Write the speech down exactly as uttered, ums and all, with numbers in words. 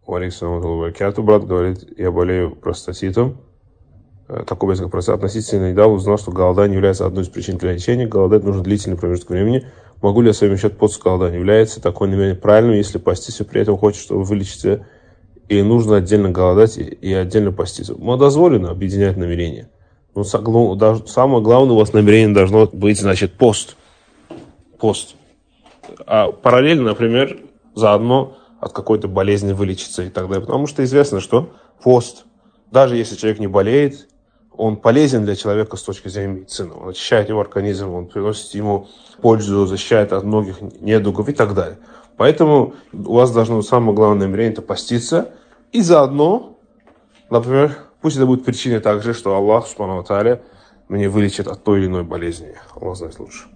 Алейкум брат говорит, я болею простатитом. Такой болезнь, как простатит. Относительно недавно узнал, что голодание является одной из причин для лечения. Голодать нужно длительный промежуток времени. Могу ли я совмещать пост с голоданием? Является такое намерение правильным, если поститься при этом хочет, чтобы вылечиться, и нужно отдельно голодать и отдельно поститься? Ну, дозволено объединять намерения. Но самое главное, у вас намерение должно быть, значит, пост. Пост. А параллельно, например, заодно от какой-то болезни вылечиться и так далее. Потому что известно, что пост, даже если человек не болеет, он полезен для человека с точки зрения медицины. Он очищает его организм, он приносит ему пользу, защищает от многих недугов и так далее. Поэтому у вас должно самое главное намерение – это поститься. И заодно, например, пусть это будет причиной также, что Аллах, субхану ва тааля, меня вылечит от той или иной болезни. Аллах знает лучше.